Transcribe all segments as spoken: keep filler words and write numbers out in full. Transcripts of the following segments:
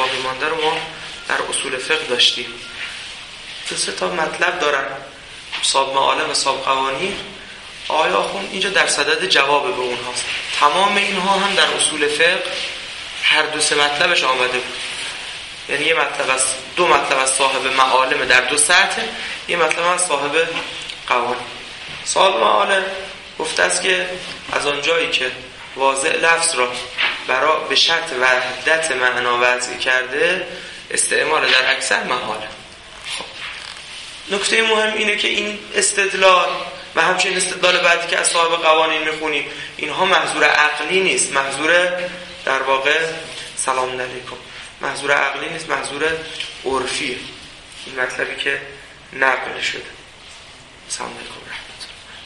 باقی مانده رو ما در اصول فقه داشتیم. دو سه تا مطلب دارن، صاحب معالم و صاحب قوانین. آقای آخوند اینجا در صدد جواب به اونهاست. تمام اینها هم در اصول فقه هر دو سه مطلبش آمده بود. یعنی یه مطلب از دو مطلب از صاحب معالم در دو سطح، یه مطلب از صاحب قوانین. صاحب معالم گفته است که از آنجایی که واضع لفظ را برای به شرط وحدت معنا وضع کرده، استعمال در اکثر محاله. خب نکته مهم اینه که این استدلال و همچنین استدلال بعدی که از صاحب قوانین میخونیم، اینها محظور عقلی نیست، محظور در واقع سلام علیکم محظور عقلی نیست، محظور عرفیه. این مطلبی که نقل شده. سلام علیکم رحمت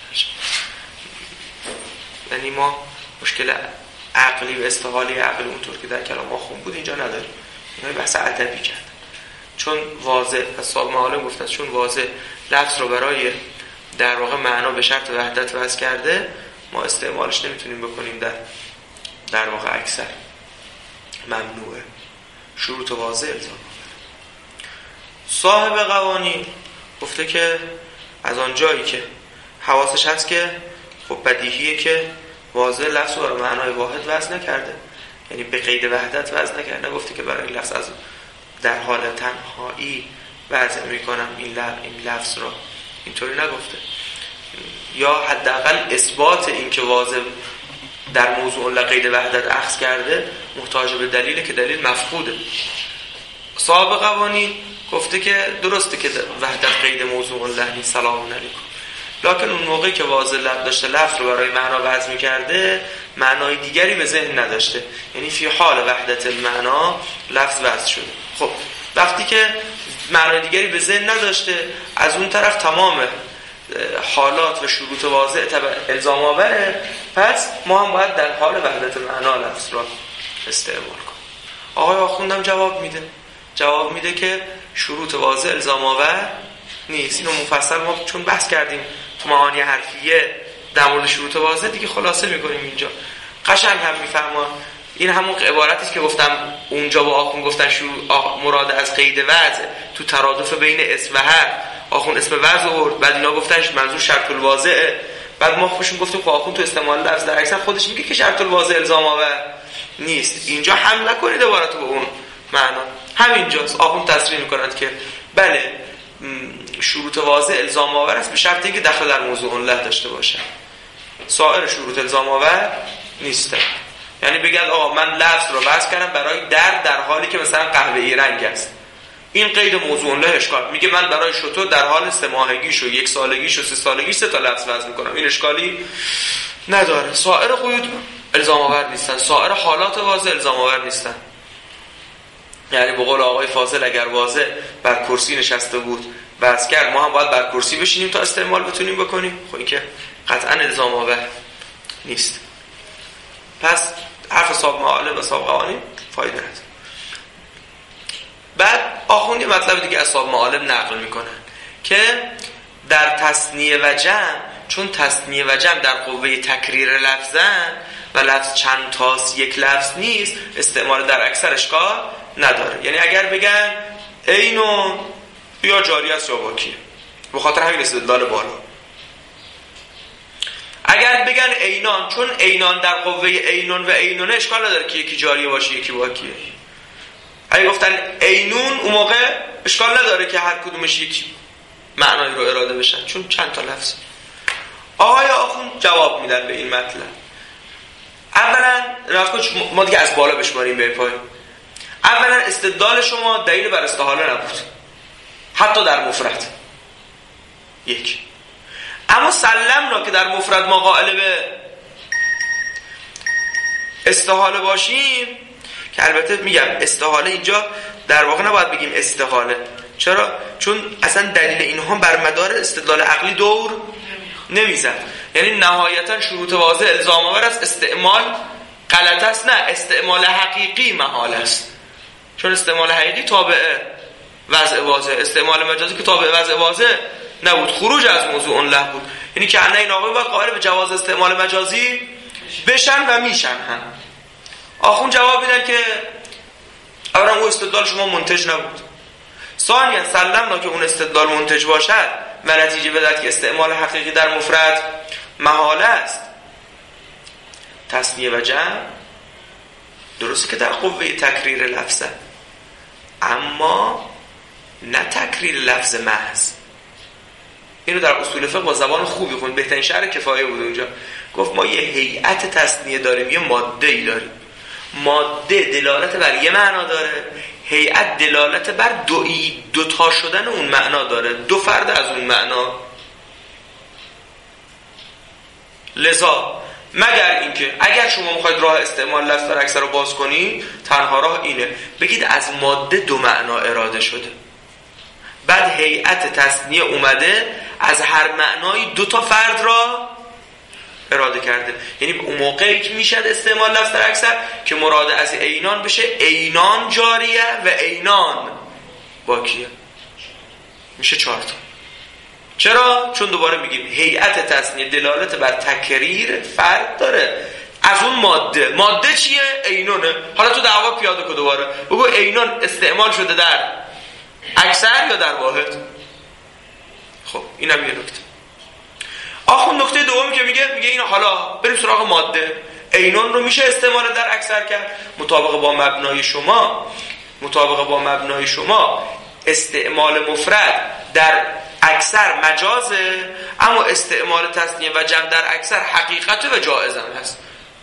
الله. یعنی ما مشکل عقلی و استحاله عقل اونطور که در کلام آخوند بود اینجا نداریم. اینا بحث ادبی کرد. چون واضح اصحاب معالم گفتن چون واضح لفظ رو برای در واقع معنا به شرط وحدت وضع کرده، ما استعمالش نمیتونیم بکنیم در در واقع اکثر. ممنوعه. شروط واضح الزام. صاحب قوانین گفته که از آن جایی که حواسش هست که خب بدیهیه که واضح لفظ رو برای معنای واحد وضع نکرده، یعنی به قید وحدت وضع نکرده. نگفته که برای لفظ از در حال تنهایی وضع میکنم این لفظ این لفظ رو، اینطوری نگفته. یا حداقل اثبات این که واضح در موضوع لقید وحدت اخذ کرده محتاج به دلیله که دلیل مفقوده. صاحب قوانین گفته که درسته که وحدت قید موضوع لحنی سلام علیکم، لکن اون موقعی که واضح داشته لفظ رو برای معنا وضع می‌کرده معنای دیگری به ذهن نداشته، یعنی فی حال وحدت المعنا لفظ وضع شده. خب وقتی که معنای دیگری به ذهن نداشته، از اون طرف تمام حالات و شروط واضح الزام آوره، پس ما هم باید در حال وحدت معنا لفظ را استعمال کنیم. آقای آخوندم جواب میده جواب میده که شروط واضح الزام آور نیست. اینو مفصل ما چون بحث کردیم تو معانی حرفیه در مورد شروط واضح، دیگه خلاصه میکنیم اینجا. قشنگ هم میفهمن. این همون عبارتی است که گفتم اونجا با آخوند گفتن شروع مراد از قید وضع تو ترادف بین اسم و حرف، آخوند اسم وضع آورد، بعد اینا گفتن منظور شرط الواضعه، بعد ما خوشون گفتیم که آخوند تو استعمال لفظ در اکثر خودش میگه که شرط الواضع الزام آور نیست. اینجا حمل نکنید عبارتو به اون معنا، همینجاست. آخوند تصریح میکنند که بله شروط واضح الزام آور است به شرط اینکه دخل در موضوع له داشته باشه، سایر شروط الزام آور نیست. یعنی بگن آقا من لفظ رو وضع کردم برای در در حالی که مثلا قهوه‌ای رنگ است، این قید موضوع له اشکال. میگه من برای شتر در حال سه ماهگیش و یک سالگیش و سه سالگیش سه تا لفظ وضع میکنم، این اشکالی نداره. سایر قید الزام آور نیستن، سایر حالات واضح الزام آور نیستن. یعنی به قول آقای فاضل اگر واضح بر کرسی نشسته بود وضع کرد، ما هم باید بر کرسی بشینیم تا استعمال بتونیم بکنیم؟ خب این که قطعا الزام آور نیست. پس حرف صاحب معالم و صاحب قوانین فایده نداره. بعد آخوند یه مطلب دیگه از صاحب معالم نقل میکنن که در تثنیه و جمع، چون تثنیه و جمع در قوه تکریر لفظن و لفظ چند تاست یک لفظ نیست، استعمال در اکثر اشکال نداره. یعنی اگر بگن اینو یا جاری است یا باکیه، به خاطر همین استدلال بالا. اگر بگن اینان، چون اینان در قوه اینون و اینونه اشکال نداره که یکی جاری باشه یکی باکیه. اگه گفتن اینون اون موقع اشکال نداره که هر کدومش یک معنایی رو اراده بشن، چون چند تا لفظ. آقای آخوند جواب میدن به این مطلب. اولا ما دیگه از بالا بشماریم به پایین. اولا استدلال شما دلیل بر استحاله نبود، حتی در مفرد یک. اما سلمنا که در مفرد ما قائل به استحاله باشیم، که البته میگم استحاله اینجا در واقع نباید بگیم استحاله. چرا؟ چون اصلا دلیل اینها بر مدار استدلال عقلی دور نمیزد. یعنی نهایتا شروط واضح الزام آور است، استعمال غلط است، نه استعمال حقیقی محال است، چون استعمال حقیقی تابع وضع واضح، استعمال مجازی که تابع وضع واضح نبود، خروج از موضوع له بود. یعنی که انا این آقای باید قائل به جواز استعمال مجازی بشن و میشن هم. آخوند جواب میدن که اولا اون استدلال شما منتج نبود. ثانیا سلمنا که اون استدلال منتج باشد و نتیجه بدهد که استعمال حقیقی در مفرد محاله است. تثنیه و جمع درسته که در قوه تکریر لفظه، اما نه تکریر لفظ محض. اینو در اصول فقه با زبان خوبی خوند، بهترین شعر کفایه بود اونجا. گفت ما یه هیئت تثنیه داریم، یه ماده ای داریم. ماده دلالت بر یه معنا داره، هیئت دلالت بر دوی دوتا شدن اون معنا داره، دو فرد از اون معنا. لذا مگر اینکه اگر شما میخواید راه استعمال لفظ در اکثر رو باز کنید، تنها راه اینه بگید از ماده دو معنا اراده شده، بعد هیئت تثنیه اومده از هر معنایی دو تا فرد را اراده کرده. یعنی اون موقعی که میشد استعمال لفظ در اکثر که مراد از عینان بشه عینان جاریه و عینان باقیه، میشه چهار تا. چرا؟ چون دوباره میگیم هیئت تثنیه دلالت بر تکریر فرد داره از اون ماده. ماده چیه؟ عینونه. حالا تو دعوا پیاده کن دوباره بگو عینان استعمال شده در اکثر یا در واحد. خب اینم یه نکته. آخون نکته دومی که میگه میگه اینو حالا بریم سراغ ماده. عینان رو میشه استعمال در اکثر کرد مطابق با مبنای شما. مطابق با مبنای شما استعمال مفرد در اکثر مجازه، اما استعمال تثنیه و جمع در اکثر حقیقت و جائز هم هست.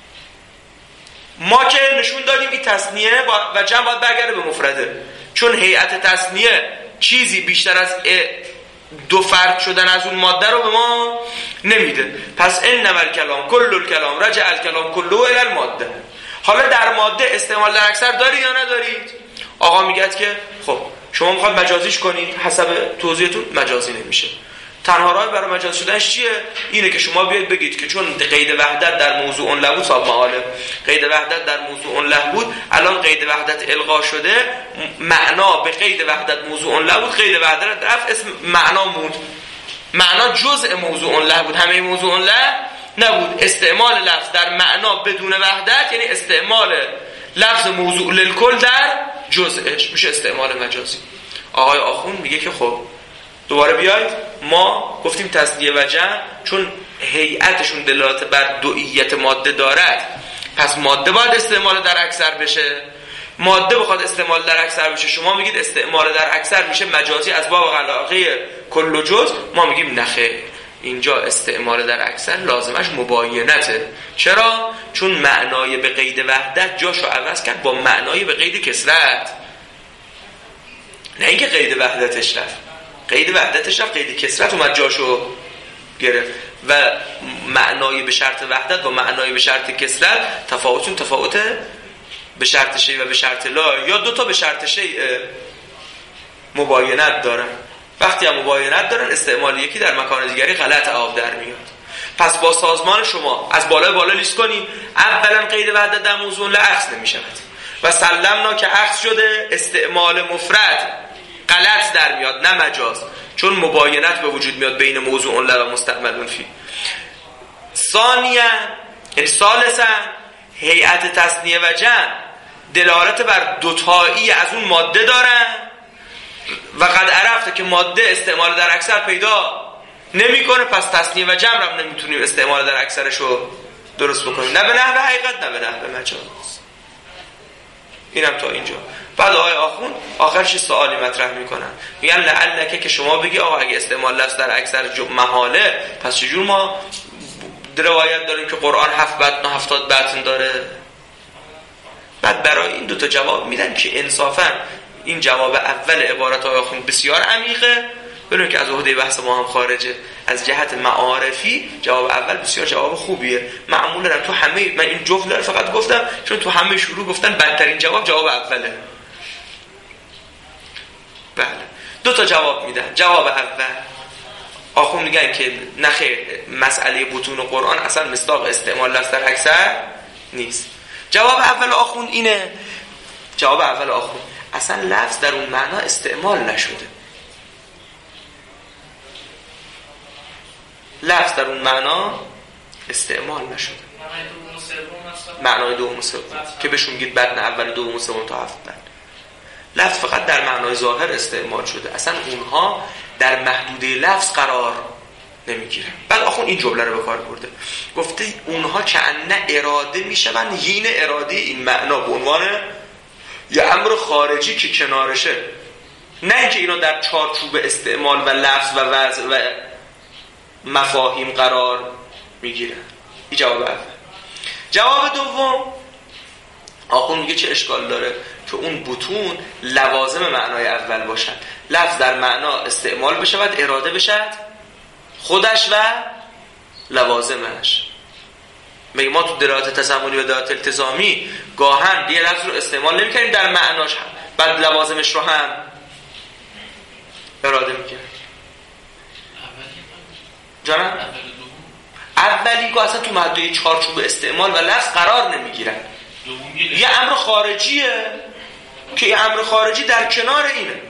ما که نشون دادیم این تثنیه و جمع باید برگرده به مفرده، چون هیئت تثنیه چیزی بیشتر از دو فرد شدن از اون ماده رو به ما نمیده. پس انما الکلام کل الکلام رجع الکلام کله الی الماده. حالا در ماده استعمال در اکثر دارید یا ندارید؟ آقا میگه که خب شما میخواد مجازیش کنید، حسب توضیحتون مجازی نمیشه. تنها راه برای مجاز شدنش چیه؟ اینه که شما بیاید بگید که چون قید وحدت در موضوع له بود، صاحب معالم قید وحدت در موضوع له بود، الان قید وحدت الغا شده، معنا به قید وحدت موضوع له بود، قید وحدت رفت، اسم معنا موند. معنا جزء موضوع له بود، همه موضوع له نبود. استعمال لفظ در معنا بدون وحدت یعنی استعمال لفظ موضوع للکل در جزءش، میشه استعمال مجازی. آقای آخون میگه که خب دوباره بیاید، ما گفتیم تثنیه و جمع چون هیئتشون دلالت بر دوئیت ماده دارد، پس ماده باید استعمال در اکثر بشه. ماده بخواد استعمال در اکثر بشه، شما میگید استعمال در اکثر میشه مجازی از باب علاقه کل و جز. ما میگیم نخیر، اینجا استعمال در اکثر لازمش مباینته. چرا؟ چون معنای به قید وحدت جاشو عوض کرد با معنای به قید کسرت، نه اینکه قید وحدتش رفت. قید وحدتش رفت، قید کسرت اومد جاشو گرفت و معنای به شرط وحدت با معنای به شرط کسرت تفاوتشون تفاوته به شرط شیء و به شرط لا، یا دو تا به شرط شیء مباینت دارن. وقتی هم مباینت دارن استعمال یکی در مکان دیگری غلط آب در میاد. پس با سازمان شما از بالا بالا لیست کنیم. اولا قید وحدت در موضوع لا اخذ نمیشود و سلمنا که اخذ شده استعمال مفرد غلط در میاد نه مجاز، چون مباینت به وجود میاد بین موضوع له و مستعمل فی. ثانیا یعنی ثالثا هیئت تثنیه و جمع دلالت بر دوتایی از اون ماده دارن و قد عرفته که ماده استعمال در اکثر پیدا نمیکنه، پس تثنیه و جمع هم نمیتونیم استعمال در اکثرشو درست بکنیم، نه به نحو حقیقت نه به نحو مجاز. اینم تا اینجا. بعد آقای آخون آخرش سوالی مطرح میکنن، میگن لعلکه که شما بگی آقا اگه استعمال لفظ در اکثر محاله، پس چجور ما روایت داریم که قرآن هفت بطن و هفتاد بطن داره؟ بعد برای این دوتا جواب میدن که انصافا این جواب اول عبارت آقای آخون بسیار عمیقه، ببینید که از عهده بحث ما هم خارجه. از جهت معارفی جواب اول بسیار جواب خوبیه. معمولا تو همه من این جفت فقط گفتم چون تو همه شروع گفتن بدترین جواب جواب اوله. بله دو تا جواب میدن. جواب اول آخون میگن که نخیر، مسئله بطون قرآن اصلا مصداق استعمال لفظ در اکثر نیست. جواب اول آخون اینه، جواب اول آخون اصلا لفظ در اون معنا استعمال نشده. لفظ در اون معنا استعمال نشده. معنای دوم و سوم که بهشون میگید بطن اول دوم و سوم تا هفت بطن. لفظ فقط در معنای ظاهر استعمال شده، اصلا اونها در محدوده لفظ قرار نمیگیرن. بعد آخون این جمله رو به کار برده، گفته اونها کأنه اراده میشون، هین اراده این معنا به عنوان یه امر خارجی که کنارشه، نه اینکه اینا در چارچوب استعمال و لفظ و وضع و مفاهیم قرار میگیرن. این جواب اول. جواب دوم، آخون میگه چه اشکال داره که اون بطون لوازم معنای اول باشن، لفظ در معنا استعمال بشه و اراده بشه خودش و لوازمش. میگه ما تو دلالت تضمنی و دلالت التزامی گاهن یه لفظ رو استعمال نمی‌کنیم در معناش هم، بعد لوازمش رو هم اراده می‌کنیم. جانم؟ اولی که اصلا تو محدوده چارچوب استعمال و لفظ قرار نمیگیرن، یه امر خارجیه که یه امر خارجی در کنار اینه.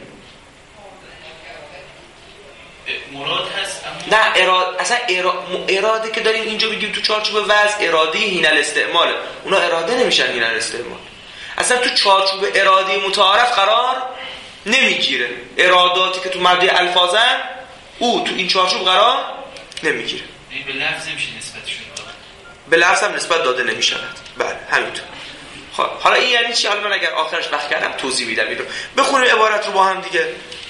مراد هست اما نه اراده، اصلا اراده که داریم اینجا بگیم تو چارچوب وضع اراده هین الاستعمال، اونا اراده نمیشن هین الاستعمال، اصلا تو چارچوب اراده متعارف قرار نمیگیره. اراداتی که تو مبدأ الفاظن او تو این چارچوب قرار نمیگیره. به لفظ میشه نسبتشون داده، به لفظ هم نسبت داده نمیشود. بله همینطور. خب حالا این یعنی چی؟ حالا من اگر آخرش وقت کردم توضیح میدم این رو. بخونیم عبارت رو با هم دیگه.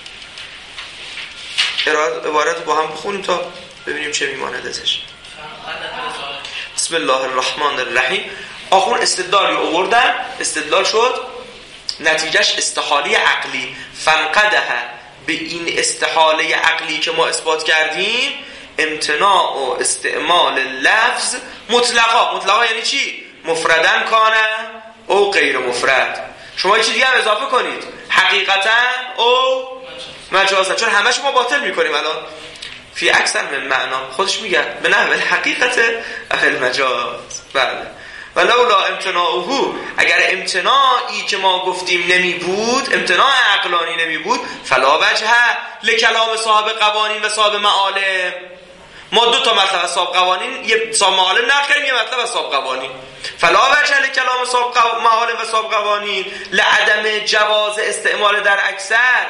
عبارت رو با هم بخونیم تا ببینیم چه میماند ازش. بسم الله الرحمن الرحیم. آخون استدلالی آوردن، استدلال شد نتیجهش استحاله عقلی، فنقده به این استحاله عقلی که ما اثبات کردیم امتناع و استعمال لفظ مطلقا. مطلقا یعنی چی؟ مفردن کانه او غیر مفرد. شما یه چیز دیگه هم اضافه کنید، حقیقتا او مجازا، چون همه شما باطل میکنیم الان. فی اکثر من معنا خودش میگه به نحو الحقیقت اهل مجاز. بله ولولا امتناعه، اگر امتناعی که ما گفتیم نمی بود، امتناع عقلانی نمی بود، فلا وجه لکلام صاحب قوانین و صاحب معالم. ما دو تا مطلب از صاحب قوانین، یه صاحب معالم نقل کردیم، یه مطلب از صاحب قوانین. فلا وجه لکلام صاحب معالم و صاحب قوانین لعدم جواز استعمال در اکثر.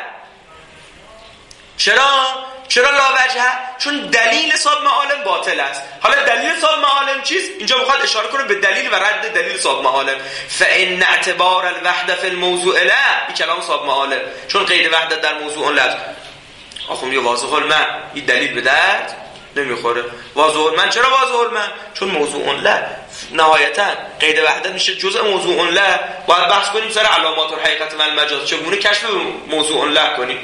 چرا؟ چرا لا وجه؟ چون دلیل صاحب معالم باطل است. حالا دلیل صاحب معالم چیست؟ اینجا میخواد اشاره کنه به دلیل و رد دلیل صاحب معالم. فإن اعتبار الوحده فی الموضوع لا، این کلام صاحب معالم، چون قید وحدت در موضوع لا. آخه میگه واضح المن، این دلیل به درد نمیخوره. واضح المن چرا واضح المن؟ چون موضوع لا نهایتا قید وحدت میشه جزء موضوع لا. باید بحث کنیم سر علامات الحقیقت و المجاز، چگونه کشف موضوع لا کنیم.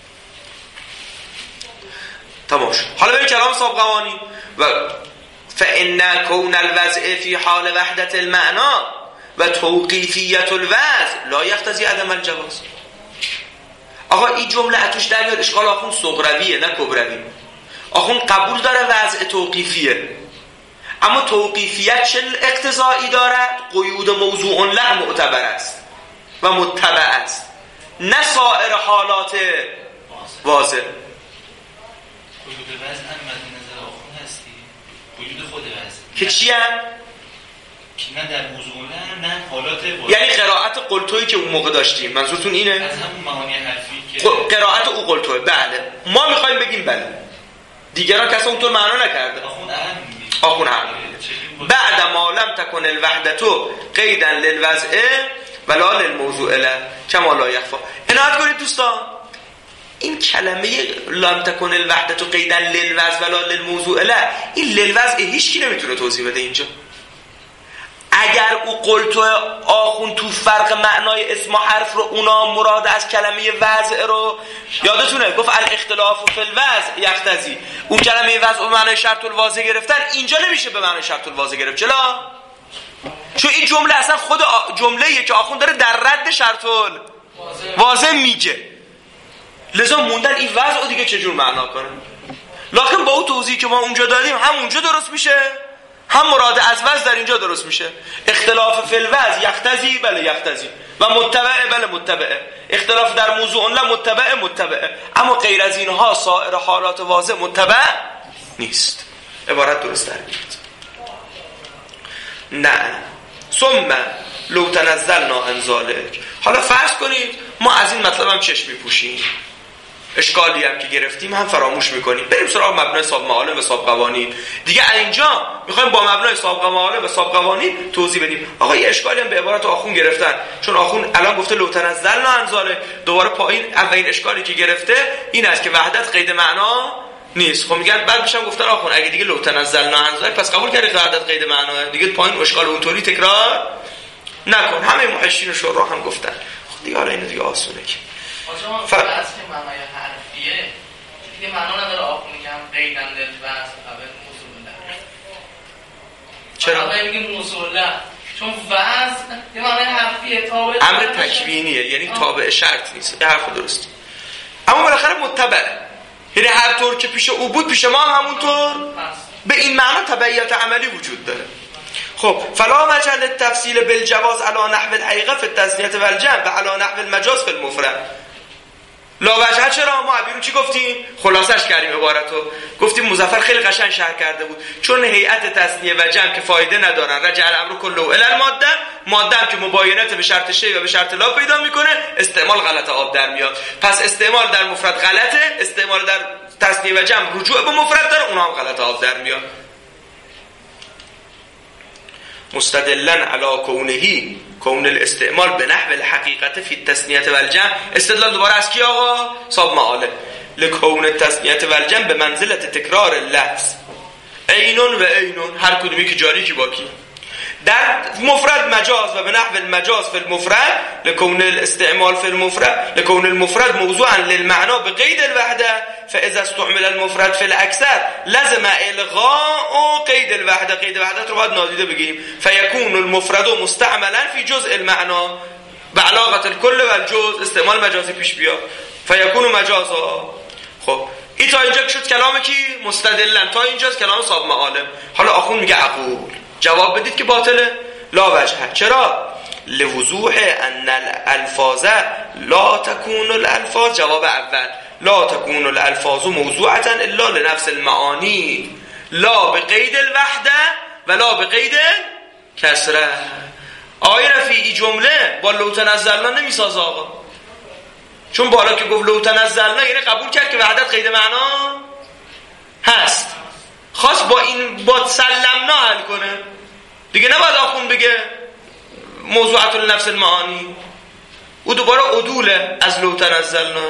تمام شد. حالا بریم کلام صاحب قوانین. و فإن كون الوضع في حال وحدت المعنى و توقیفیت الوضع لا یقتضی عدم الجواز. آقا این جمله اتوش در میاد اشکال آخون صغرویه نه کبروی. آخون قبول داره وضع توقیفیه، اما توقیفیت چه اقتضایی دارد؟ قیود موضوع له معتبر است و متبع است، نه سایر حالات واضح. قیود وزن هم مد نظر آخون هستی، قیود خود وزن که چی هم؟ که نه در موضوع نه نه حالات واضح. یعنی قرائت قلتویی که اون موقع داشتیم، منظورتون اینه؟ از همون معانی حرفی که قرائت او قلتوی. بله ما میخوایم بگیم بله، دیگران کسی اونطور معنا نکرده. آخون اهم میگه، آخون هم بعد ما لم تکن الوحدتو قیدا للوضع ولا للموضوع له کما لا یخفی. عنایت کنید دوستان، این کلمه لم تکن الوحدتو قیدا للوضع ولا للموضوع له، این للوضع هیچ کی نمیتونه توضیح بده اینجا. اگر او قلتو آخون تو فرق معنای اسم و حرف رو اونا مراد از کلمه وضع رو یادتونه گفت الاختلاف فی الوضع یقتضی، اون کلمه وضع به معنای شرط الواضح گرفتن، اینجا نمیشه به معنای شرط الواضح گرفت. چرا؟ چون این جمله اصلا خود جمله‌ایه که آخون داره در رد شرط الواضح میگه، لذا موندن این وضع رو دیگه چجور معنا کنه. لکن با اون توضیحی که ما اونجا دادیم هم اونجا درست میشه، هم مراد از وضع در اینجا درست میشه. اختلاف فی الوضع یقتضی، بله یقتضی، و متبع، بله متبعه. اختلاف در موضوع لا متبع متبعه، اما غیر از اینها سایر حالات واضح متبع نیست. عبارت درست در میاد. نه ثم لو تنزلنا عن ذلك، حالا فرض کنید ما از این مطلب هم چشم میپوشیم، اشکالی هم که گرفتیم هم فراموش میکنیم، بریم سراغ مبنای سابق معالم و سابق قوانین. دیگه اینجا میخوایم با مبنای سابق معالم و سابق قوانین توضیح بدیم. آقا یه اشکالی هم به عبارت آخون گرفتن، چون آخون الان گفته لو تنزلنا انزاله، دوباره پایین اولین اشکالی که گرفته این است که وحدت قید معنا نیست. خب میگن بعد میشم گفتن آخون اگه دیگه لو تنزلنا انزاله پس قبول کردی وحدت قید معنا، دیگه پایین اشکال اونطوری تکرار نکن. همه محشین و شورا هم گفتن. خب دیگه حالا اینو دیگه آسونه که آجا فرض که معنای حرفیه دیگه معنا نداره آخون میگم قیدن للبس قبل موصوله. چرا؟ آقا میگه موصوله چون وزن یه معنای حرفیه، تابع امر تکوینیه، یعنی تابع شرط نیست. این حرف درسته، اما بالاخره متبعه، یعنی هر طور که پیش او بود پیش ما هم همونطور به این معنا تبعیت عملی وجود داره. خب فلا مجال التفصیل بالجواز علی نحو الحقیقه فی التثنیه والجمع و علی نحو المجاز فی المفرد. لا وجه. چرا؟ ما بیرون چی گفتیم؟ خلاصش کردیم عبارتو، گفتیم مظفر خیلی قشنگ شرح کرده بود، چون هیئت تثنیه و جمع که فایده ندارن، رجع الامر کله الی الماده، ماده هم که مباینت به شرط شی و به شرط لا پیدا میکنه، استعمال غلط آب در میاد. پس استعمال در مفرد غلطه، استعمال در تثنیه و جمع رجوع به مفرد داره، اونها هم غلط آب در میاد. مستدلا علی کونه کون الاستعمال به نحو الحقیقت فی التثنیه والجمع. استدلال دوباره از کی آقا؟ صاحب معالم. لکون التثنیه والجمع به منزلت تکرار اللفظ عینون و عینون، هر کدومی که جاری کی باکی در مفرد مجاز و به نحو المجاز فی المفرد لکون الاستعمال فی المفرد لکون المفرد موضوعا للمعنا بقید الوحده فاذا استعمل المفرد فی الاکثر لزم الغاء قید الوحده. قید وحدت رو باید نادیده بگیریم. فیکون المفرد مستعملا فی جزء المعنا بعلاقه الكل و الجزء، استعمال مجازی پیش بیاد فیکون مجازا. خب این تا اینجا شد کلام کی؟ مستدلا. تا اینجاست کلام صاحب معالم. حالا آخون میگه عقول. جواب بدید که باطله. لا وجه. چرا؟ لوضوح ان الالفاظ لا تكون الالفاظ. جواب اول لا تكون الالفاظ موضوعه الا لنفس المعانی لا بقید الوحده ولا بقید کسره. آیه رفیعی جمله با لو تنزلنا نمیسازه آقا، چون بالا که گفت لو تنزلنا یعنی قبول کرد که وحدت قید معنا هست، خواست با این با سلمنا حل کنه دیگه. نباید آخون بگه موضوعات لنفس المعانی، او دوباره عدوله از لو تنزلنا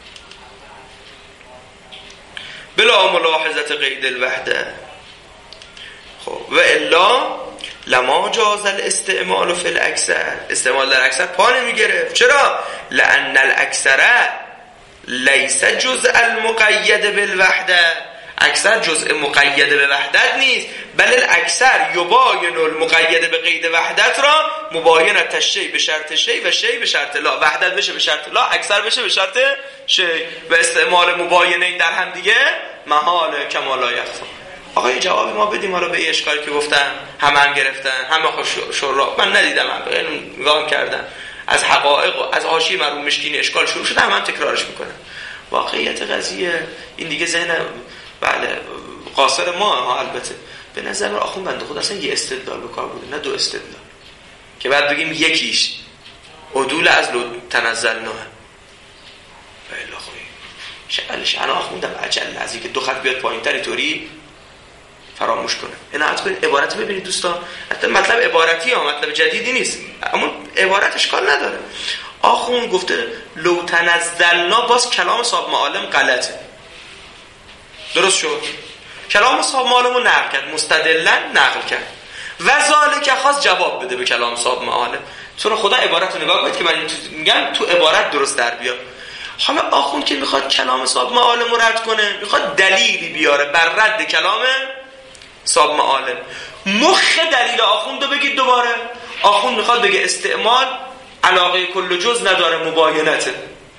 بلا ملاحظت قید الوحده. خب و الا لما جاز الاستعمال فی الاکثر، استعمال در اکثر پا نمیگرفت. چرا؟ لان الاکثر لیس جزء المقید بالوحده، اکثر جزء مقید به وحدت نیست، بل الاکثر یباین المقید به قید وحدت را مباینت شی به شرط شی و شی به شرط لا. وحدت بشه به شرط لا، اکثر بشه به شرط شی و استعمال مباینه این در هم دیگه محال کما لا یخفی. آقا یه جواب ما بدیم حالا به این اشکالی که گفتن همه هم گرفتن، همه خوش شورا. من ندیدم، من نگاه کردم از حقایق و از حاشیه مرحوم مشکینی اشکال شروع شده، همه هم تکرارش میکنن. واقعیت قضیه این دیگه ذهن بله قاصر ما ها. البته به نظر من آخون بنده خود اصلا یه استدلال به کار بوده، نه دو استدلال که بعد بگیم یکیش عدول از لو تنزلنا. بله خوبی شغلش انا آخوندم عجل از اینکه دو خط بیاد پایین‌تر اینطوری فراموش کنه. عنایت کنید عبارت ببینید دوستان، حتی مطلب عبارتی ها مطلب جدیدی نیست، اما عبارت اشکال نداره. آخون گفته لو تنزلنا، باز کلام صاحب معالم غلطه. درست شد؟ کلام صاحب معالم رو نقل کرد، مستدلن نقل کرد و ذالک خواست جواب بده به کلام صاحب معالم. چون خدا عبارت رو نگاه کنید که من میگم تو عبارت درست در بیاد. حالا آخون که میخواد کلام صاحب معالم رو رد کنه، میخواد دلیلی بیاره بر رد کلام صاحب معالم. مخ دلیل آخوند رو بگید دوباره. آخوند میخواد بگه استعمال علاقه کل جز نداره، مباینته.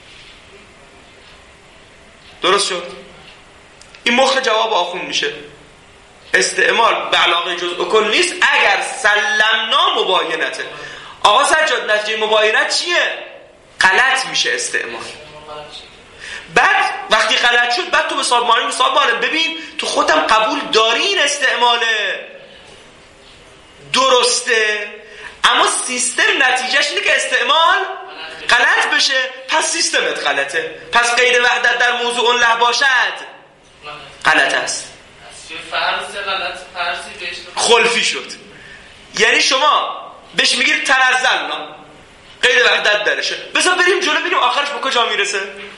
درست شد؟ این مخ جواب آخوند میشه. استعمال به علاقه جز و کل نیست اگر سلمنا مباینته. آقا سجاد نتیجه مباینت چیه؟ غلط میشه استعمال. بعد وقتی غلط شد بعد تو به صاحب معالم صاحب معالم ببین تو خودم قبول داری این استعماله درسته، اما سیستم نتیجهش اینه که استعمال غلط بشه پس سیستمت غلطه. پس قید وحدت در موضوع له باشد غلط است. فرض غلط فرضی بهش خلفی شد. یعنی شما بهش میگید تنزلنا قید وحدت درشه. بذار بریم جلو ببینیم آخرش به کجا میرسه.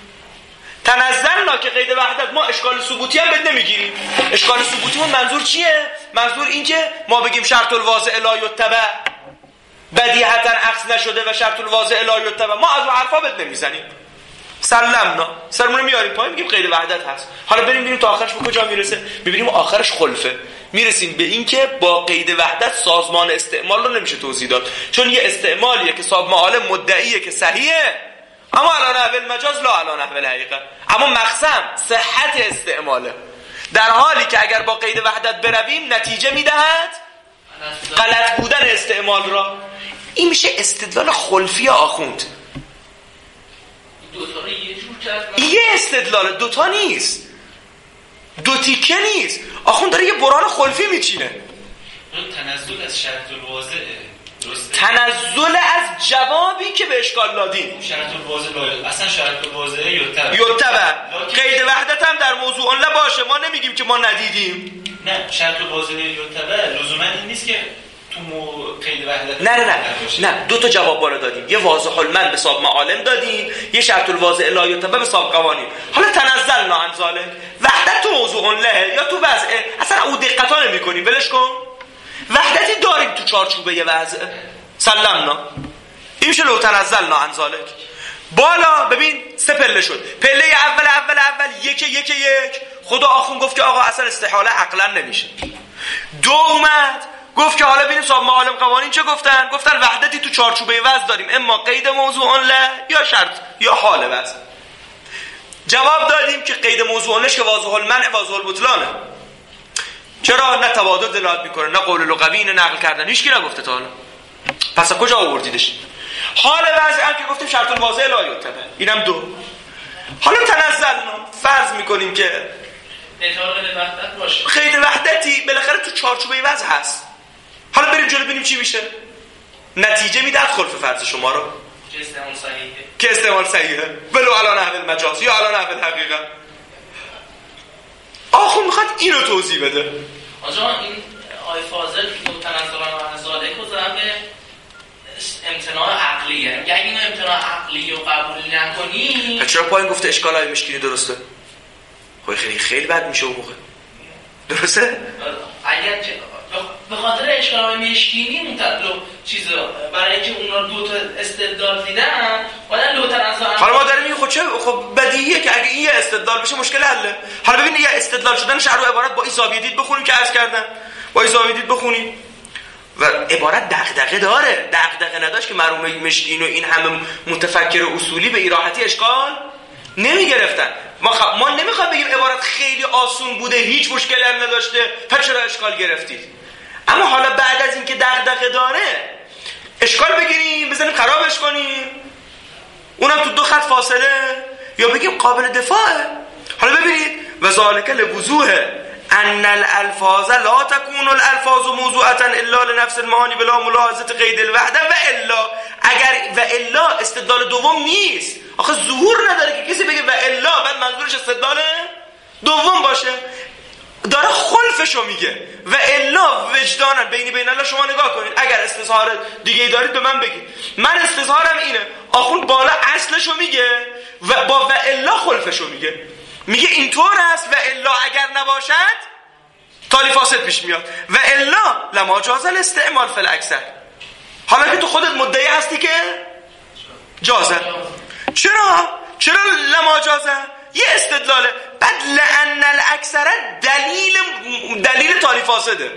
تنزلنا که قید وحدت ما اشکال ثبوتی هم بد نمیگیریم. اشکال ثبوتیمون منظور چیه؟ منظور این که ما بگیم شرط الواضع لا یتبع بدیهتا عکس نشده و شرط الواضع لا یتبع، ما از اون حرفا بد نمیزنیم. سلمنا سرمون میاریم پایین میگیم قید وحدت هست. حالا بریم ببینیم تا آخرش به کجا میرسه. ببینیم آخرش خلفه. میرسیم به این که با قید وحدت سازمان استعمال رو نمیشه توضیح داد، چون یه استعمالیه که صاحب معالم مدعیه که صحیحه اما علی نحو المجاز لا علی نحو الحقیقه، اما مقسم صحت استعماله، در حالی که اگر با قید وحدت برویم نتیجه میدهد غلط بودن استعمال را. این میشه استدلال خلفی آخوند. دو تا رو یه جور کرد. یه استدلال، دوتا نیست، دو تیکه نیست. آخوند داره یه برهان خلفی میچینه. تنزل از شرط الواضعه، درسته؟ تنزل از جوابی که به اشکال دادیم. شرط الواضع لا اصلا شرط الواضعه یتبع یتبع قید وحدت هم در موضوع له باشه. ما نمیگیم که ما ندیدیم. نه شرط الواضع یتبع لزوما این نیست که تو مو قید وحدت نه نه نه نه دو تا جواب بالا دادیم. یه واضح المن به صاحب معالم دادیم، یه شرط الواضع لا یتبع به صاحب قوانین. حالا تنزلنا عن ذلک وحدت تو موضوع له یا تو وضع اصلا او دقتا نمی‌کنیم، ولش کن. وحدتی داریم تو چارچوبه وضع سلمنا. این میشه لو تنزلنا عن ذلک. بالا ببین سه پله شد. پله اول اول اول یک یک یک خدا آخون گفت که آقا اصلا استحاله عقلا نمیشه. دو اومد گفت که حالا ببینیم صاحب معالم قوانین چه گفتن. گفتن وحدتی تو چارچوبه وضع داریم، اما قید موضوع له یا شرط یا حال وضع. جواب دادیم که قید موضوع لهش که واضح المنع واضح البطلانه. چرا؟ نه تبادل دلالت میکنه، نه قول لغوی، نه نقل کردن. هیچ کی نگفته تا حالا. پس کجا آوردیدش؟ حال وضع هم که گفتیم شرط الواضع لا یتبع، اینم دو. حالا تنزلنا فرض میکنیم که اطلاق وحدت باشه. قید وحدتی بالاخره تو چارچوبه وضع هست. حالا بریم جلو ببینیم چی میشه. نتیجه میداد خلف فرض شما رو که استعمال صحیحه، که استعمال صحیحه ولو علی نحو المجاز یا علی نحو الحقیقه. آخو میخواد اینو توضیح بده. آجا این آی فاضل تو تنزلنا عن ذلک رو ضرب امتناع عقلیه. اگه اینو امتناع عقلی رو قبول نکنی چرا پایین گفته اشکال های مشکلی درسته؟ خب خیلی خیلی بد میشه اون موقع. درسته؟ اگر به خاطر اشکال مشکینی اون لو چیزا برای اینکه اونا دو تا استدلال دیدن باید لو تنزل. حالا ما داریم میگیم خب چه خب بدیهیه که اگه این یه استدلال بشه مشکل حله. حالا ببین یه استدلال شدنش رو عبارت با این زاویه دید بخونیم که عرض کردم، با این زاویه دید بخونیم و عبارت دغدغه داره. دغدغه نداشت که مرحوم مشکین و این همه متفکر اصولی به راحتی اشکال نمیگرفتن. ما خب ما نمیخوام بگیم عبارت خیلی آسون بوده هیچ مشکلی هم نداشته پس چرا اشکال گرفتید. اما حالا بعد از اینکه دغدغه داره اشکال بگیریم بزنیم خرابش کنیم، اونم تو دو خط فاصله، یا بگیم قابل دفاعه. حالا ببینید و ذالک لوضوح ان الالفاظ لا تكون الالفاظ موضوعه الا لنفس المعانی بلا ملاحظه قید الوحده و الا اگر و الا استدلال دوم نیست. آخه ظهور نداره که کسی بگه و الا بعد منظورش استدلال دوم باشه. داره خلفشو میگه و الا وجدانا بینی بین الله. شما نگاه کنید اگر استظهار دیگه دارید به من بگید. من استظهارم اینه. آخون بالا اصلشو میگه و با و الا خلفشو میگه. میگه اینطور است و الا اگر نباشد تالی فاسد پیش میاد و الا لما جاز الاستعمال فی الاکثر. حالا که تو خودت مدعی هستی که جازه. چرا؟ چرا لما جازه؟ یه استدلاله. بعد لأن الاکثر دلیل دلیل تالی فاسده،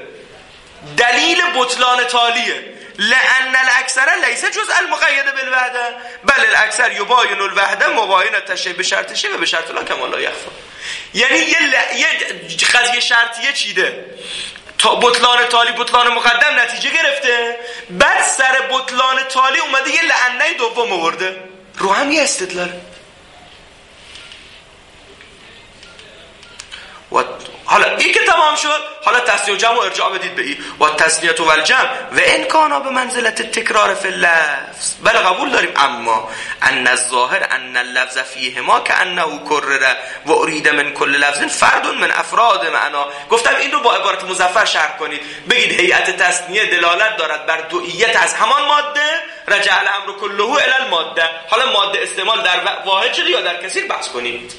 دلیل بطلان تالیه. لأن الاکثر لیس جزء المقید بالوحده بل الاکثر یباین الوحده مباین التشبیه به شرط شی و به شرط لا کما لا یخفی. یعنی یه, ل... یه قضیه شرطیه چیده تا بطلان تالی بطلان مقدم نتیجه گرفته، بعد سر بطلان تالی اومده یه لعنه دوم آورده. رو هم یه استدلال. و حالا این که تمام شد، حالا تسنیه و جمع و ارجاع بدید به این و تسنیه و الجمع و ان کانا به منزلت تکرار فی اللفظ. بله قبول داریم، اما ان الظاهر ان اللفظ فیهما کانه کرر و ارید من کل لفظ فرد من افراد معنا. گفتم این رو با عبارت مظفر شرح کنید، بگید هیئت تسنیه دلالت دارد بر دوئیت از همان ماده، رجع الامر كله الی الماده. حالا ماده استعمال در واحد شده یا در کثیر بحث کنید.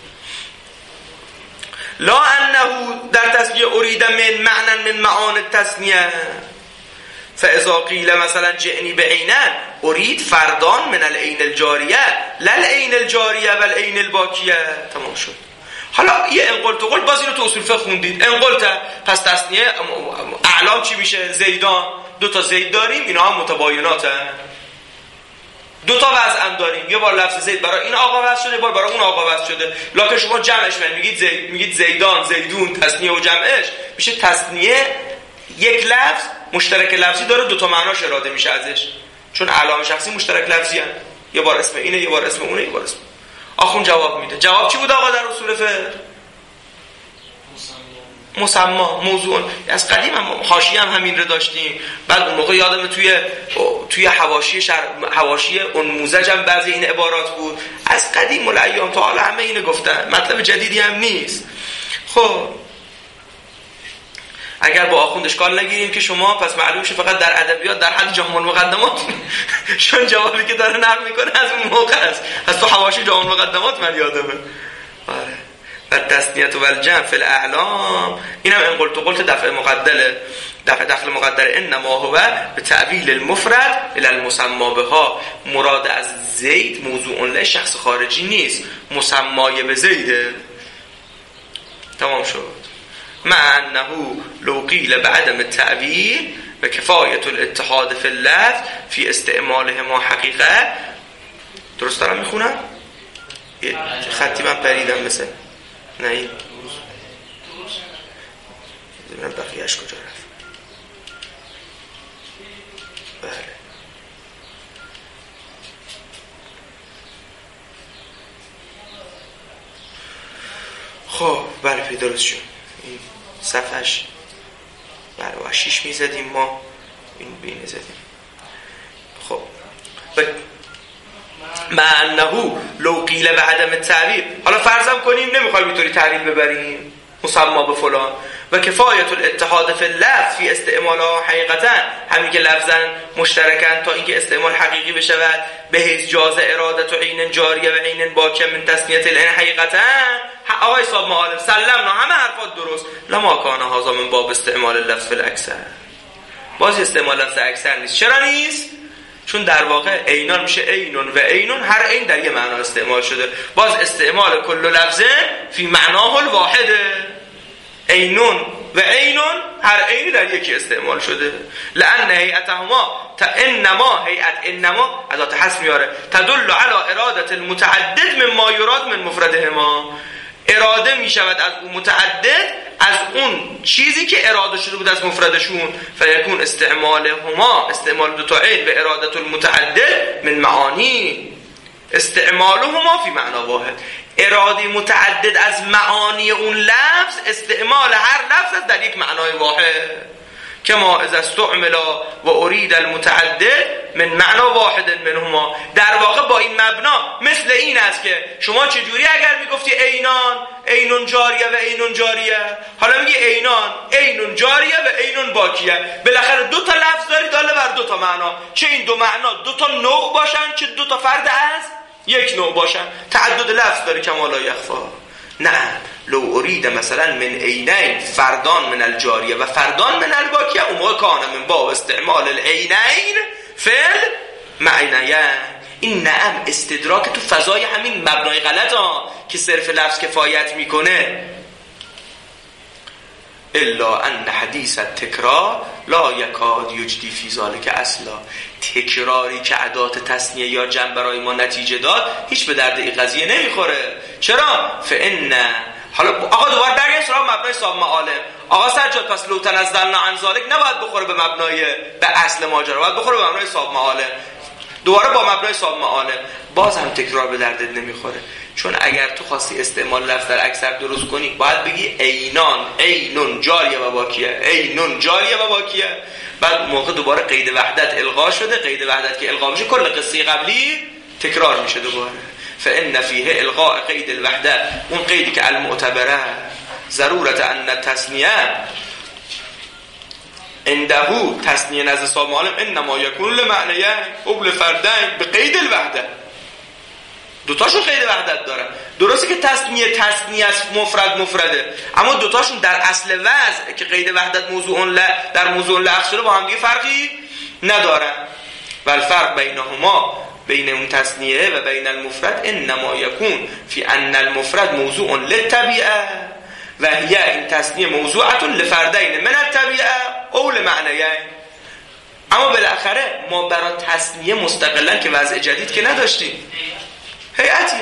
لا انه در تسنیه ارید من معنی من معان التسنیه فاذا قیل مثلا جئنی بعینن ارید فردان من العین الجاریه لا العین الجاریه و العین الباکیه. تمام شد. حالا یه انقلت و قلت، باز اینو تو اصول فقه خوندید. انقلت پس تسنیه اعلام چی میشه؟ زیدان. دو تا زید داریم، اینا هم متبایناتن. دو تا وضع داریم، یه بار لفظ زید برای این آقا وضع شده، یه بار برای اون آقا وضع شده. لکن شما جمعش من میگید زید، میگید زیدان، زیدون، تسنیه و جمعش میشه تسنیه. یک لفظ مشترک لفظی داره، دو تا معناش اراده میشه ازش، چون اعلام شخصی مشترک لفظی هست. یه بار اسم اینه، یه بار اسم اونه، یه بار اسم. آخون جواب میده. جواب چی بود آقا در اصول فقه؟ مسما. موضوع از قدیم هم حاشیه هم همین رو داشتیم. بعد اون موقع یادم توی توی حواشی شر... حواشی اون موزج هم بعضی این عبارات بود. از قدیم الایام تا حالا همه اینو گفتن، مطلب جدیدی هم نیست. خب اگر با آخوند اشکال نگیریم که شما پس معلوم شه فقط در ادبیات در حد جامع المقدمات، چون جوابی که داره نقل میکنه از اون موقع است. از تو حواشی جامع المقدمات من یادمه. آره. و تسنیه و الجمع فی الاعلام، اینم ان قلت قلت دفع مقدله، دفع دخل مقدره. انما هو به تعویل المفرد الی المسما بها. مراد از زید موضوع له شخص خارجی نیست، مسمای به زیده. تمام شد. مع انه لو قیل بعدم التعویل و کفایت الاتحاد فی اللفظ فی استعمالهما حقیقه. درست دارم میخونم؟ یه خطی من پریدم مثل نه این ببینم بقیهش کجا رفت. بله خب بله پیدا درست شد. این صفحش بله و شیش میزدیم ما، این بینه زدیم. خب مع انه لو قیل به عدم التعویل. حالا فرضم کنیم نمیخوایم اینطوری تعویل ببریم مسما به فلان و کفایت الاتحاد فی اللفظ فی استعمالها حقیقتا، همین که لفظا مشترکن تا اینکه استعمال حقیقی بشود، به حیث جاز ارادت و عین جاریه و عین باکیه من تسنیه العین حقیقتا. آقای صاحب معالم سلمنا، همه حرفات درست. لما کان هذا من باب استعمال اللفظ فی الاکثر. باز استعمال لفظ اکثر نیست. چرا نیست؟ چون در واقع عینان میشه عینون و عینون، هر عین در یه معنا استعمال شده. باز استعمال کل لفظه فی معناه الواحده. عینون و عینون هر عینی در یکی استعمال شده. لان هیئتهما تا انما هیئت انما ادات حذف میاره تدل علی اراده المتعدد مما یراد من مفردهما. اراده می شود از اون متعدد، از اون چیزی که اراده شده بود از مفردشون. فیکون استعمال هما، استعمال دو تا عین و ارادت المتعدد من معانی، استعمال هما فی معنا واحد. اراده متعدد از معانی اون لفظ، استعمال هر لفظ در یک معنای واحد. کما اذا استعمل و ارید المتعدد من معنا واحد منهما. در واقع با این مبنا مثل این است که شما چجوری اگر میگفتی عینان، عینون جاریه و عینون جاریه، حالا میگی عینان، عینون جاریه و عینون باکیه، بالاخره دو تا لفظ داری داله بر دو تا معنا. چه این دو معنا دو تا نوع باشن، چه دو تا فرد از یک نوع باشن. تعدد لفظ داری کما لا یخفا. نه، لو ارید مثلا من عینین فردان من الجاریه و فردان من الباکیه، اون موقع کان من باب استعمال العینین فعل معنیین. این نعم استدراک تو فضای همین مبنای غلط ها که صرف لفظ کفایت میکنه. الا ان حدیث التکرار لا یکاد یجدی فی ذلک اصلا. تکراری که ادات تثنیه یا جمع برای ما نتیجه داد هیچ به درد این قضیه نمیخوره. چرا؟ فان حالا آقا دوباره برگردیم سراغ مبنای صاحب معالم. آقا سجاد پس لو تنزلنا عن ذلک نباید بخوره به مبنای به اصل ماجرا، باید بخوره به مبنای صاحب معالم. دوباره با مبنای صاحب معالم باز هم تکرار به دردت نمیخوره، چون اگر تو خواستی استعمال لفظ در اکثر درست کنی باید بگی عینان، عینون جاریه و باقیه، عینون جاریه و باقیه. بعد موقع دوباره قید وحدت الغا شده، قید وحدت که الغا میشه کل قصه قبلی تکرار میشه دوباره. فان فیه الغاء قید الوحدت، اون قیدی که المعتبره ضرورت ان التثنیه عنده، تثنیه نزد صاحب معالم انما یکون لمعنیه او لفردین به قید الوحدت. دوتاشون قید وحدت دارن. درسته که تسمیه تسمیه است، مفرد مفرده، اما دوتاشون در اصل وضع که قید وحدت موضوع ل در موضوع لفظ شده با هم دیگه فرقی ندارن. و الفرق بینهما، بین اون تسمیه و بین المفرد انما یکون فی ان المفرد موضوع للطبیعه و هی این تسمیه موضوعه لفردین من الطبیعه او لمعنیین. اما بالاخره ما برای تسمیه مستقلا که وضع جدید که نداشتیم، هیئتیه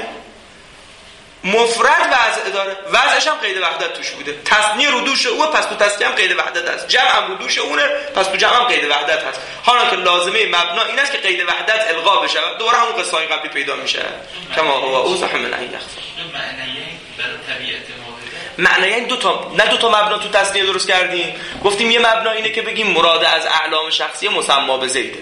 مفرد وضع داره، وضعش هم قید وحدت توش بوده، تثنیه رو دوش اوه پس تو تثنیه هم قید وحدت هست، جمع هم رو دوش اونه پس تو جمع هم قید وحدت هست. حالا که لازمه مبنا این است که قید وحدت الغا بشه، دوباره همون قصه های قبلی پیدا میشه کما هو اوضح من ان یخفى. معنیه برای طبیعت معنی این دو تا نه دو تا مبنا تو تثنیه درست کردیم. گفتیم یه مبنا اینه که بگیم مراد از اعلام شخصی مسما به زیده،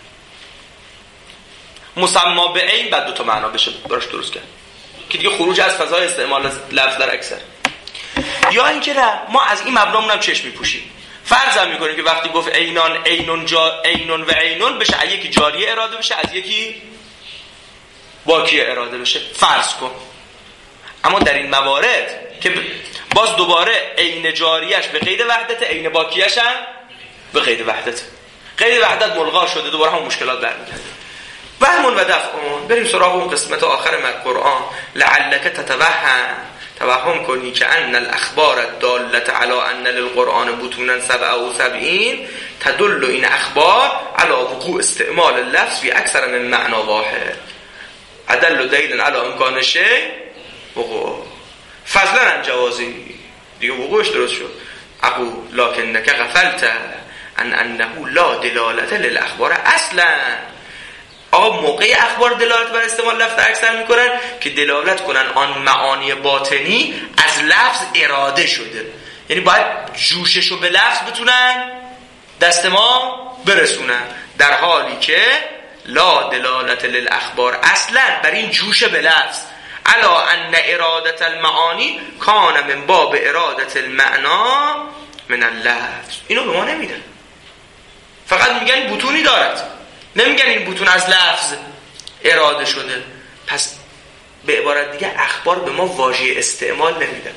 مسما به عین، بعد دو تا معنا بشه براش درست کرد که دیگه خروج از فضای استعمال لفظ در اکثر. یا اینکه نه ما از این مبنامون هم چشم میپوشیم، فرض هم میکنیم که وقتی گفت عینان عینون جا عینون و عینون بشه از یکی جاریه اراده بشه از یکی باقیه اراده بشه، فرض کن. اما در این موارد که باز دوباره عین جاریش به قید وحدت، عین باقیش هم به قید وحدت، قید وحدت ملغا شده، دوباره هم مشکلات برمیگرده. وهمون و دفعون. بریم سراغ اون قسمت آخر من قرآن. لعلک تتوهم، توهم کنی که ان الاخبار الدالة علی ان للقرآن بطونا سبع و سبعین تدل این اخبار علی وقوع استعمال اللفظ فی اکثر من معنا واحد ادل دلیل علی امکان شیء وقوع فضلا عن جوازی. دیگه وقوعش درست شد. اقول لکنک غفلت ان انه لا دلالة للاخبار اصلا. آقا موقع اخبار دلالت بر استعمال لفظ اکثر میکنن که دلالت کنن آن معانی باطنی از لفظ اراده شده، یعنی باید جوششو به لفظ بتونن دست ما برسونن، در حالی که لا دلالت للاخبار اصلا بر این جوش به لفظ علا ان ارادت المعانی کان من باب ارادت المعنا من اللفظ. اینو به ما نمیدن، فقط میگن بطونی دارد، نمیگن این بطون از لفظ اراده شده. پس به عبارت دیگه اخبار به ما واژه استعمال نمیدن،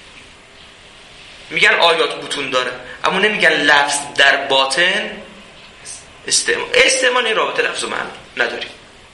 میگن آیات بطون داره اما نمیگن لفظ در باطن استعمال. استعمال این رابطه لفظ و معنی نداریم.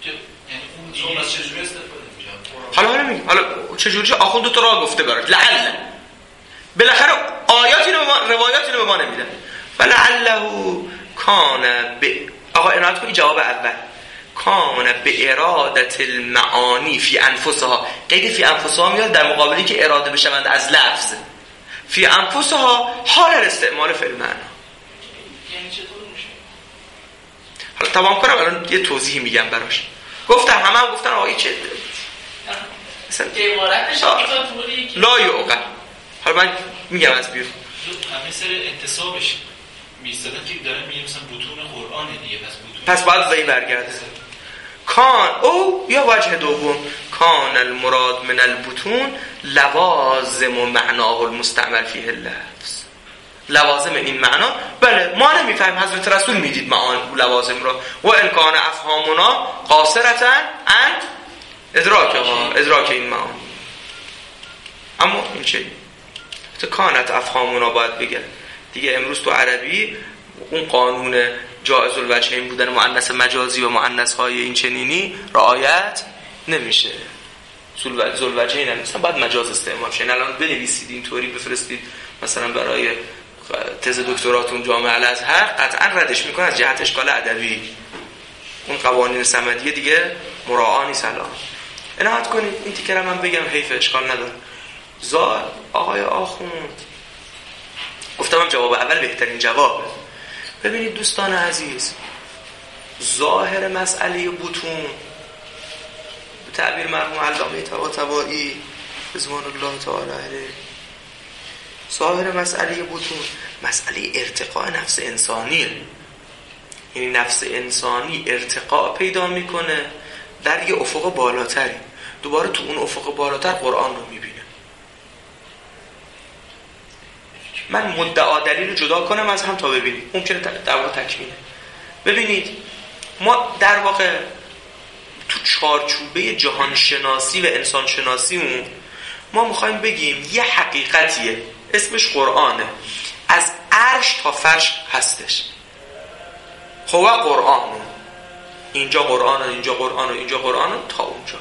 حالا حالا میگم حالا چجوری آخوند دو تا راه گفته برات لعل بالاخره آیاتی رو روایاتی رو به ما نمیدن. فلعله کان به آقا عنایت کنی جواب اول کان به ارادت المعانی فی انفسها. قید فی انفسها میاد در مقابلی که اراده بشوند از لفظ. فی انفسها حال استعمال فعل معنا. یعنی چطور میشه؟ حالا تمام کنم الان یه توضیح میگم براش. گفتم همه هم گفتن آقا چه مثلا عبارتش طوری که لا یعقل. حالا من میگم از بیرون همه سر انتصابش میستدن که داره میگه مثلا بطون قرآن دیگه، پس بطون پس باید وی برگرده. کان او یا وجه دوم کان المراد من البطون لوازم و معناه المستعمل فیه اللفظ. لوازم این معنا بله ما نمیفهمیم، حضرت رسول میدید معانی لوازم را. و ان کان افهامنا قاصرتا عن ادراک ها ادراک این معانی. اما این چه تو کانت افهامنا باید بگه دیگه. امروز تو عربی اون قانون جائز الوجهین بودن مؤنث مجازی و مؤنث های این چنینی رعایت نمیشه. ذل وجهین هم مثلا باید مجاز استعمال شه. الان بنویسید اینطوری بفرستید مثلا برای تز دکتراتون جامعه الازهر قطعا ردش میکنه از جهت اشکال ادبی. اون قوانین صمدیه دیگه مراعا نیست. الان عنایت کنید این تیکر من بگم حیف اشکال نداره. زار آقای آخوند گفتم هم جواب اول بهترین جواب. ببینید دوستان عزیز، ظاهر مسئله بطون تعبیر مرحوم علامه طباطبایی رضوان الله تعالی علیه، ظاهر مسئله بطون مسئله ارتقاء نفس انسانیه. یعنی نفس انسانی ارتقاء پیدا میکنه در یه افق بالاتری، دوباره تو اون افق بالاتر قرآن رو میبینه. من مدعا دلیل رو جدا کنم از هم تا ببینید، ممکنه دعوا تکمیله. ببینید ما در واقع تو چارچوبه جهانشناسی و انسانشناسیمون ما میخوایم بگیم یه حقیقتیه اسمش قرآنه، از عرش تا فرش هستش. خب قرآنه، اینجا قرآنه، اینجا قرآنه، اینجا قرآنه تا اونجا.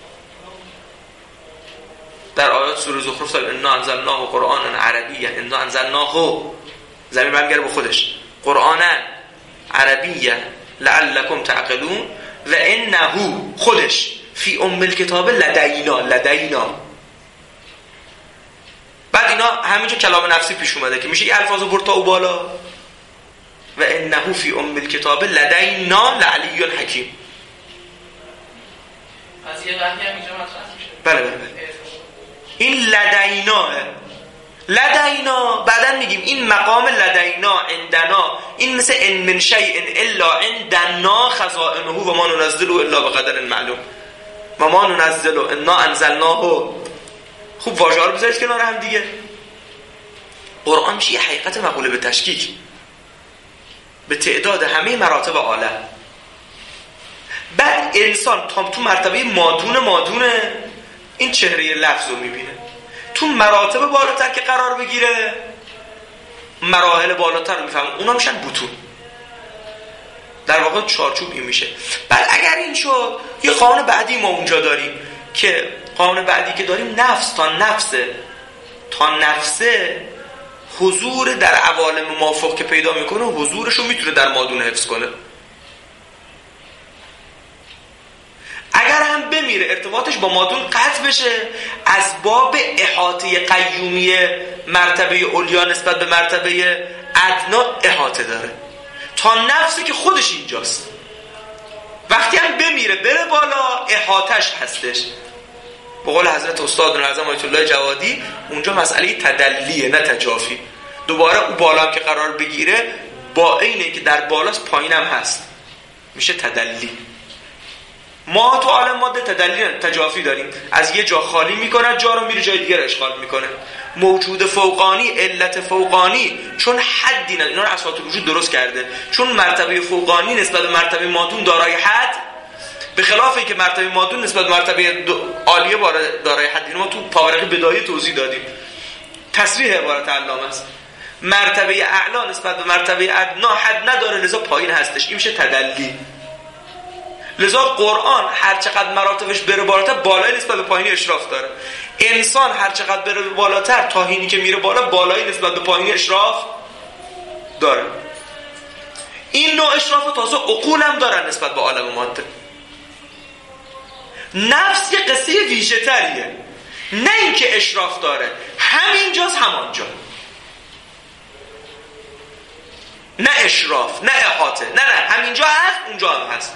در آیات سوره زخرف سال انا انزلناه قرآنا عربیا، انا انزلناه زمین برمیگره به خودش، قرآنا عربیا لعلکم تعقلون و انه خودش فی ام الکتاب لدینا لدینا. بعد اینا همینجا کلام نفسی پیش اومده که میشه یه الفاظو برد تا او بالا، و انه فی ام الکتاب لدینا لعلی حکیم. از یه وحی هم اینجا مطرح میشه. بله بله بله. این لدیناه، لدینا بعدن میگیم این مقام لدینا عندنا، این مثل ان من شیء الا عندنا خزائنه و ما ننزله الا بقدر معلوم و ما ننزله انا انزلناه. خوب واژه ها رو بذارید کنار هم دیگه. قرآن میشه یه حقیقت مقوله به تشکیک به تعداد همه مراتب عالم. بعد انسان تا تو مرتبه مادون مادونه این چهره لفظ رو میبینه. تو مراتب بالاتر که قرار بگیره، مراحل بالاتر رو میفهمه، اونا میشن بطون. در واقع چارچوب این میشه. بعد اگر این شد یه قانون بعدی ما اونجا داریم که قانون بعدی که داریم نفس تا نفسه تا نفسه حضور در عوالم مافوق که پیدا میکنه حضورش رو میتونه در مادون حفظ کنه. اگر هم بمیره ارتباطش با مادون قطع بشه، از باب احاطه قیومی مرتبه علیا نسبت به مرتبه ادنا احاطه داره تا نفسی که خودش اینجاست. وقتی هم بمیره بره بالا احاطش هستش. به قول حضرت استاد اعظم آیت الله جوادی اونجا مسئله تدلیه نه تجافی. دوباره اون بالا هم که قرار بگیره با اینه که در بالاست پایینم هست میشه تدلی. ما تو عالم ماده تدلی تجافی داریم، از یه جا خالی میکنه جا رو میره جای دیگه رو اشغال میکنه. موجود فوقانی علت فوقانی چون حدی نداره، اینا رو اساطیر وجود درست کرده، چون مرتبه فوقانی نسبت به مرتبه مادون دارای حد، به خلاف اینکه مرتبه مادون نسبت به مرتبه عالیه دارای حد. اینو ما تو پاورقی بدایه توضیح دادیم، تصریح عبارت علامه است. مرتبه اعلا نسبت به مرتبه ادنا حد نداره لذا پایین هستش، این میشه تدلی. لذا قرآن هر چقدر مراتبش بره بالاتر بالایی نسبت به پایینی اشراف داره. انسان هر چقدر بره بالاتر تاهینی که میره بالا بالایی نسبت به پایینی اشراف داره. این نوع اشراف تازه عقول هم دارن نسبت به عالم ماده. نفس یه قصه ویژه تریه، نه اینکه اشراف داره همینجاست همانجا، نه اشراف نه احاطه، نه نه همینجا هست اونجا هم هست.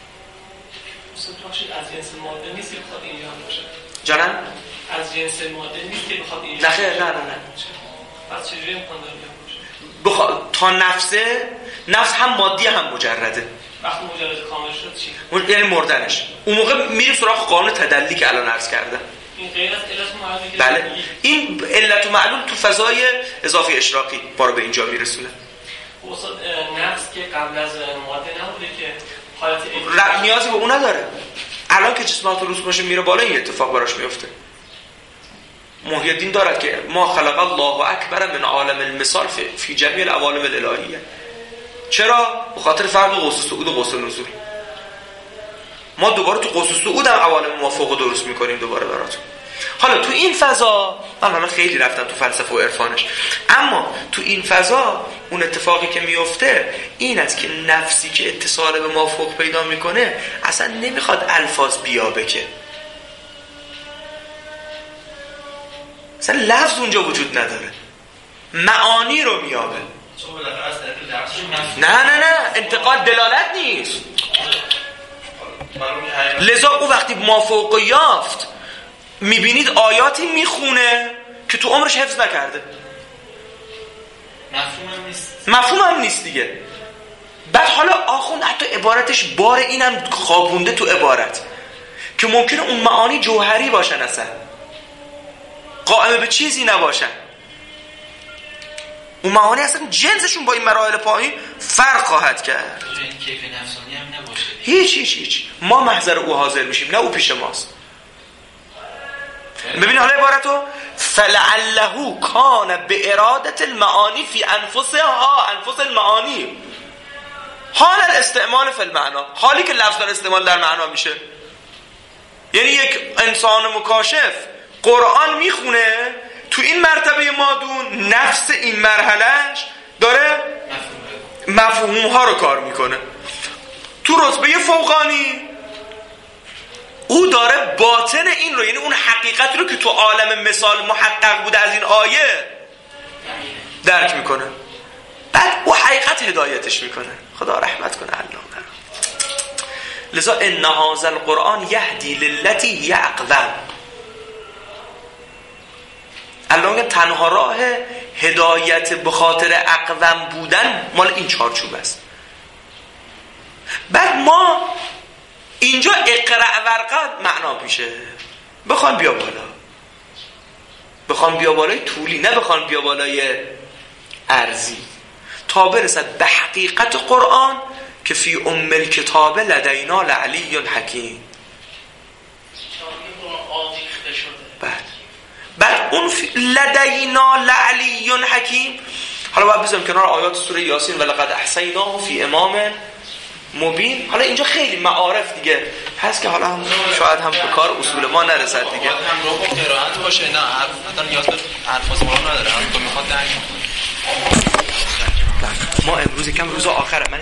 از جنس ماده نیست که بخواد اینجا هم باشه. جانم؟ از جنس ماده نیست که بخواد اینجا نه خیر نه نه نه. پس چجوری امکان داره باشه؟ بخواد تا نفسه، نفس هم مادی هم مجرده. وقتی مجرد کامل شد چی؟ یعنی مردنش. اون موقع میریم سراغ قانون تدلی که الان عرض کردم. این غیر از علت و معلول. بله. این علت و معلول تو فضای اضافی اشراقی ما رو به اینجا میرسونه. استاد نفس که قبل از ماده نبوده که حالت ر... نیازی به اون نداره. الان که جسمات روز باشه میره بالا این اتفاق براش میفته. محی الدین دارد که ما خلق الله اکبر من عالم المثال فی جمیع العوالم الالهیه. چرا؟ به خاطر فرق قوس صعود و قوس نزول. ما دوباره تو قوس صعود هم عوالم موافق درست میکنیم دوباره براتون. حالا تو این فضا من حالا خیلی رفتم تو فلسفه و عرفانش، اما تو این فضا اون اتفاقی که میفته این است که نفسی که اتصال به مافوق پیدا میکنه اصلا نمیخواد الفاظ بیابه، که اصلا لفظ اونجا وجود نداره، معانی رو میابه. نه نه نه انتقال دلالت نیست. لذا او وقتی مافوق یافت میبینید آیاتی میخونه که تو عمرش حفظ نکرده، مفهومم نیست مفهومم نیست دیگه. بعد حالا آخوند حتی عبارتش بار اینم خوابونده تو عبارت که ممکنه اون معانی جوهری باشن، اصلا قائم به چیزی نباشن، اون معانی اصلا جنسشون با این مراحل پایین فرق خواهد کرد. این کیف نفسانی هم نباشه. هیچ هیچ هیچ ما محضر او حاضر میشیم، نه او پیش ماست. ببین حالا عبارتو فلعله کان به ارادت المعانی فی انفسها، انفس المعانی، حال الاستعمال فی المعنا، حالی که لفظ داره استعمال در معنا میشه. یعنی یک انسان مکاشف قرآن میخونه، تو این مرتبه مادون نفس این مرحلهش داره مفهوم ها رو کار میکنه. تو رتبه فوقانی او داره باطن این رو، یعنی اون حقیقت رو که تو عالم مثال محقق بوده از این آیه درک میکنه. بعد او حقیقت هدایتش میکنه. خدا رحمت کنه الله. لذا ان هذا القرآن یهدی للتی هی اقوم. الله میگه تنها راه هدایت به خاطر اقوم بودن مال این چارچوب است. بعد ما اینجا اقرأ ورقه معنا میشه، بخوان بیا بالا، بخوان بیا بالای طولی، نه بخوان بیا بالای ارزی، تا برسد به حقیقت قرآن که فی ام الکتاب لدینا لعلی حکیم. بعد بعد اون لدینا لعلی حکیم، حالا باید بذاریم کنار آیات سوره یاسین ولقد احصیناه فی امام مبین. حالا اینجا خیلی معارف دیگه هست که حالا هم شاید هم به کار اصول ما نرسد دیگه، هم رو با قرائت باشه، نه حتی نیاز به الفاظ ما نداره، هم تو میخواد درک کنه. ما امروز یکم روز آخره. من